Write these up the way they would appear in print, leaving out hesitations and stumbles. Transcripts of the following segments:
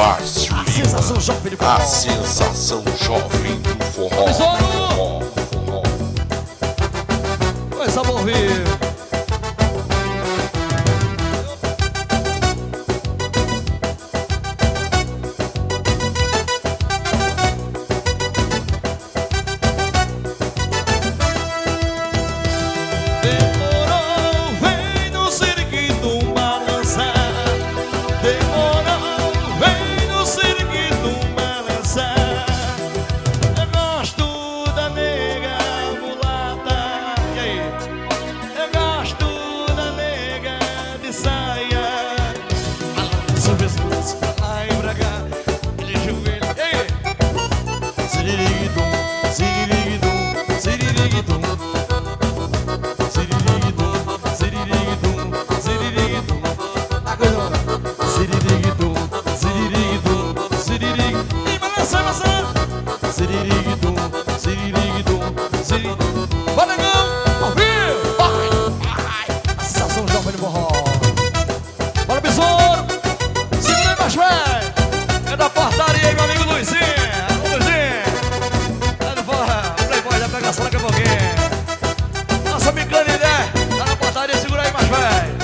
Márcio Lima, sensação jovem do forró. a sensação jovem do forró. Tesouro! Coisa boa ouvir. Demorou, vem no circuito balançar. Demorou, vem no circuito balançar. Eu gosto da nega mulata. E aí? Eu gosto da nega de saia. Balança o pescoço pra lá e pra cá. Ele joelho. E aí? Siririguidum, siririguidum, siririguidum. Vai, negão! Ao vivo! Vai! A sensação jovem do forró. Bora, besouro! Segura aí, macho velho! É da portaria aí, meu amigo Luizinho! Alô, Luizinho! Tá no forró! Playboy da pegação daqui a pouquinho! Nossa micrana ideia! Tá na portaria, segura aí, macho velho!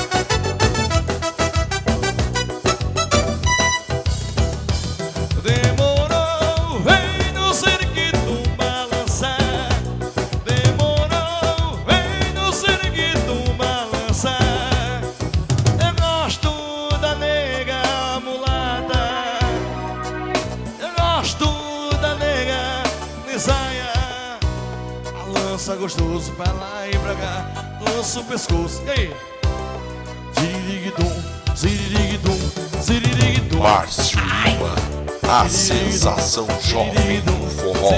Demorou, vem no circuito balançar. Demorou, vem no circuito balançar. Eu gosto da nega mulata. Eu gosto da nega de saia. Balança gostoso pra lá e pra cá. Lança o pescoço. E aí? Ziriguidum, ziriguidum, ziriguidum. Márcio Lima, a sensação jovem do forró.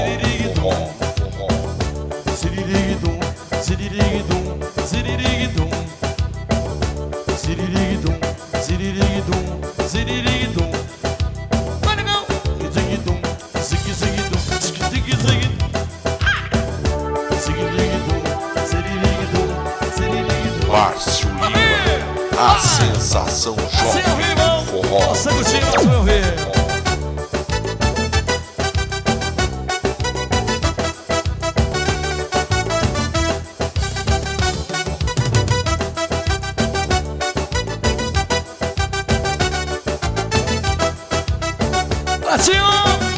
Ziriguidum, ziriguidum, ziriguidum. Ziriguidum, ziriguidum, ziriguidum. Vai, negão! Ziriguidum, ziriguidum, ziriguidum. Ziriguidum, ziriguidum, ziriguidum. Márcio Lima, a sensação Assim ao jovem vivo! do forró. Nossa, Agostinho, nós vamos ver! Latinho!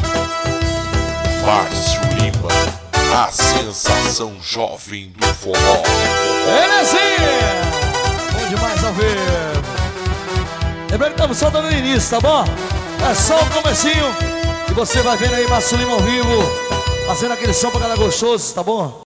Márcio Lima, a sensação jovem do forró. Belezinha! Bom demais ao vivo. Lembrando que estamos só dando início, tá bom? É só o comecinho. E você vai vendo aí Márcio Lima ao vivo, fazendo aquele som pra galera gostoso, tá bom?